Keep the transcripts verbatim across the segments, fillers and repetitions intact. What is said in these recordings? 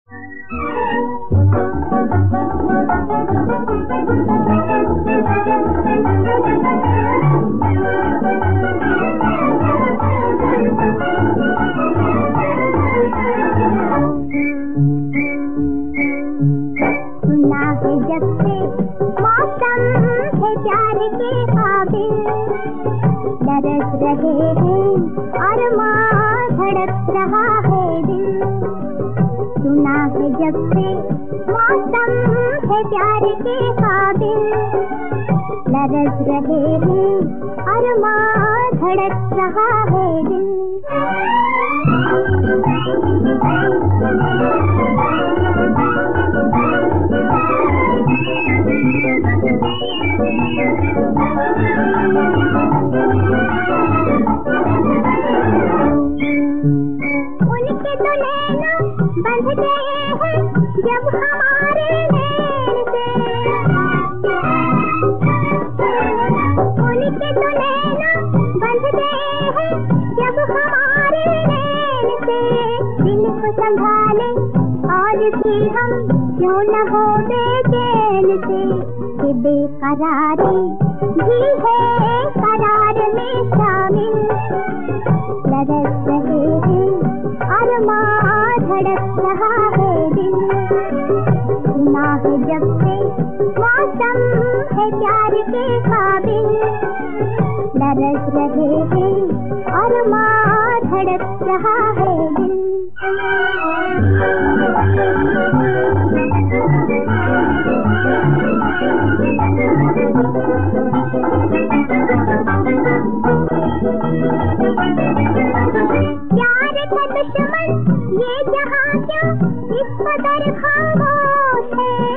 सुना है जब से मौसम है प्यार के काबिल, तरस रहे हैं अरमां धड़क रहा है दिल। सुना है जब से मौसम है प्यार के काबिल, तरस रहे हैं अरमां धड़क रहा है दिल। उनके तो नैना बंध गए हैं जब हमारे नैन से, उनके तो नैना बंध गए हैं जब हमारे नैन से। दिल को संभाले और भी हम क्यों न हो बेचैन से, कि बेकरारी भी है करार में शामिल, तरस रहे हैं अरमां धड़क रहा है दिल। सुना है जब से मौसम है प्यार के काबिल, तरस रहे हैं अरमां धड़क रहा है दिल। प्यार का दुश्मन ये जहां क्यों इस कदर खामोश है,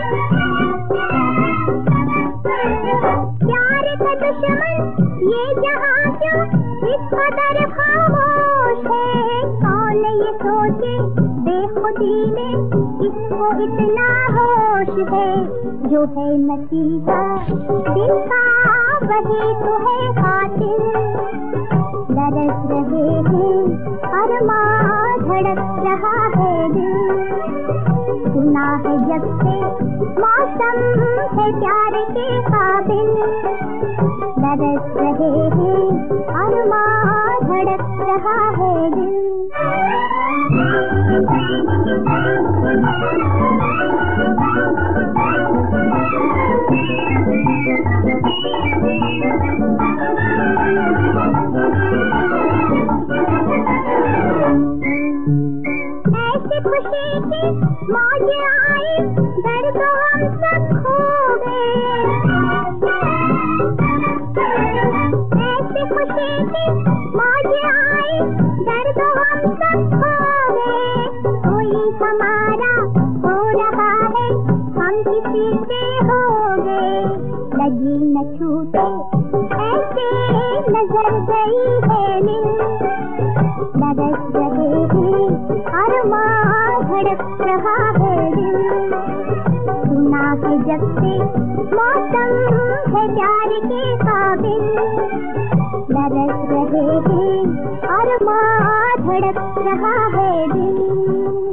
प्यार का दुश्मन ये जहां क्यों इस कदर खामोश है। कौन ये सोचे बेखुदी में इसको इतना होश है, जो है नतीजा दिल का वही तो है कातिल, तरस रहे हैं अरमां धड़क रहा है दिल। सुना है जब से मौसम है प्यार के काबिल, तरस रहे हैं अरमां धड़क रहा है दिल। ऐसी खुशी की मौज आई दर्द हम सब खो गए, ऐसी खुशी की मौज आई दर्द हम सब खो गए। कोई हमारा हो रहा है हम किसी से हो गए, लगी न छूटे ऐसे नजर गई है नींद, तरस रहे हैं अरमां धड़क रहा है दिल। सुना है जब से मौसम है प्यार के काबिल, तरस रहे हैं अरमां धड़क रहा है दिल।